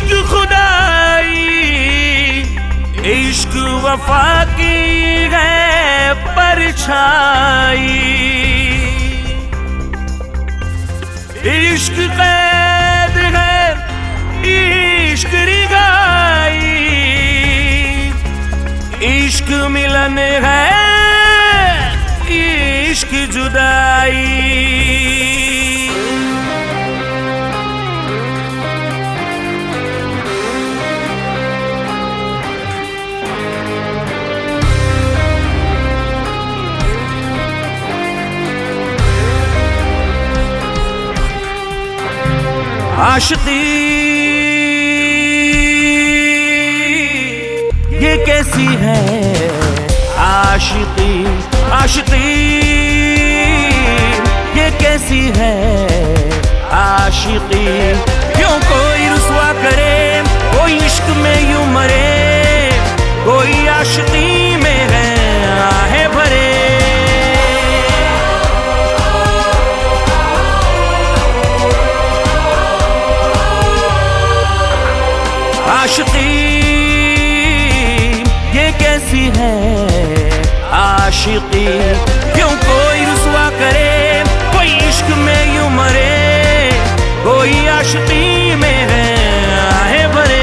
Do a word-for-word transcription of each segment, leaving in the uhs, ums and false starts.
इश्क खुदाई, इश्क वफा की है परछाई, इश्क कैद है, इश्क रिगाई, इश्क मिलन है, इश्क जुदाई। आशिकी ये कैसी है, आशिकी आशिकी ये कैसी है, आशिकी क्यों कोई रुसवा करे, कोई इश्क में यूं मरे, कोई आशिकी में है आहे भरे। आशिकी ये कैसी है, आशिकी क्यों कोई रुसवा करे, कोई इश्क में यूं मरे, कोई आशिकी में है आहे भरे।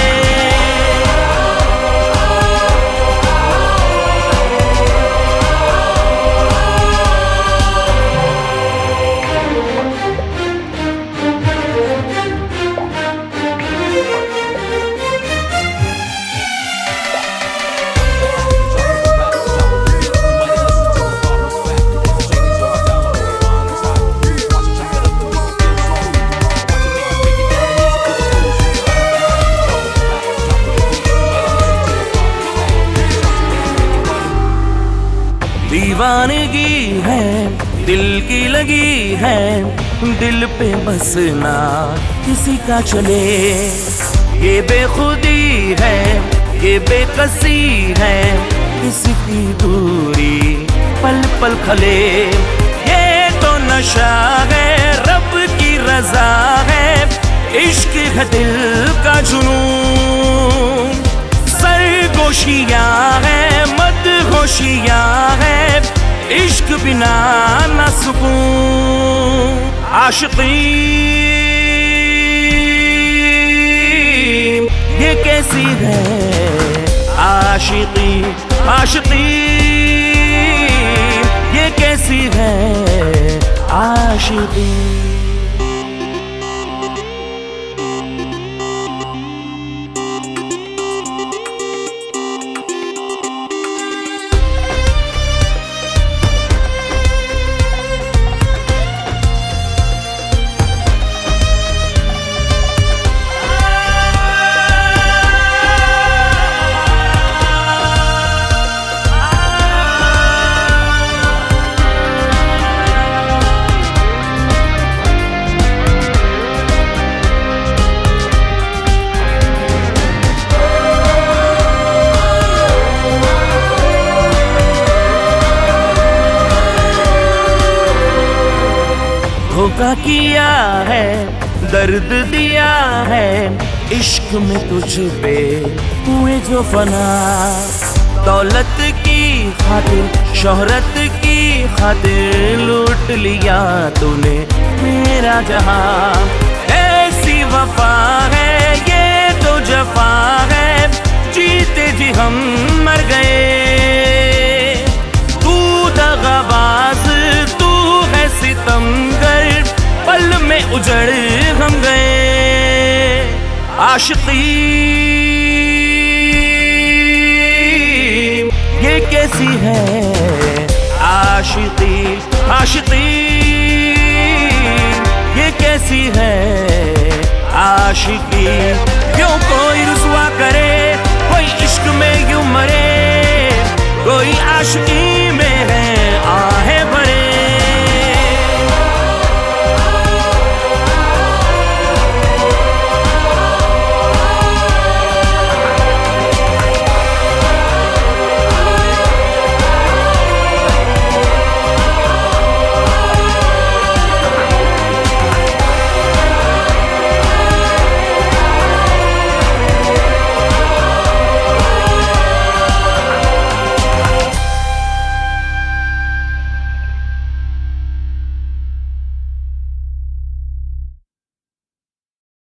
दीवानगी है, दिल की लगी है, दिल पे बसना किसी का चले, ये बेखुदी है, ये बेकसी है, किसी की दूरी पल पल खले। ये तो नशा है, रब की रजा है, इश्क है दिल का जुनून, सरगोशियां है, मदहोशियां है, इश्क बिना न सुकून। आशिकी ये कैसी है, आशिकी आशिकी ये कैसी है, आशिकी। धोखा किया है, दर्द दिया है, इश्क में तुझ पे हुए जो फना, दौलत की खातिर शोहरत की खातिर लूट लिया तूने मेरा जहां। ऐसी वफा है ये तो जफा है, जीते जी हम मर गए। तू दगाबाज तू है सितमगर, पल में उजड़ हम गए। आशिकी ये कैसी है, आशिकी आशिकी ये कैसी है, आशिकी क्यों कोई रुसवा करे, कोई इश्क में यूं मरे, कोई आशिकी